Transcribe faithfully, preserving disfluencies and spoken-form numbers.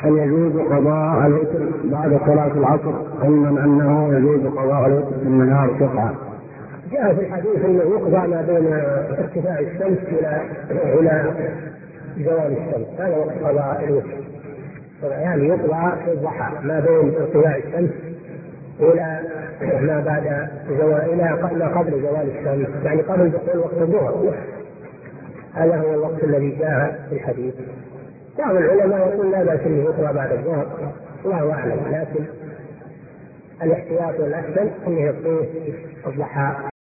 هل يجوز قضاء الوتر بعد صلاة العصر علما أنه يجوز قضاء الوتر في النهار قطعة؟ جاء في الحديث أنه يقضى ما بين ارتفاع الشمس إلى إلى زوال الشمس، هذا وقت قضاء الوتر، يعني يقضى في الضحى ما بين ارتفاع الشمس إلى ما بعد زوال إلى ما قبل زوال الشمس، يعني قبل دخول وقت الظهر، هذا هو الوقت الذي جاء في الحديث. بعض العلماء يقول لا بأس أن يقضى بعد الظهر، الله أعلم، لكن الاحتياط والأحسن أن يقضيه الضحى.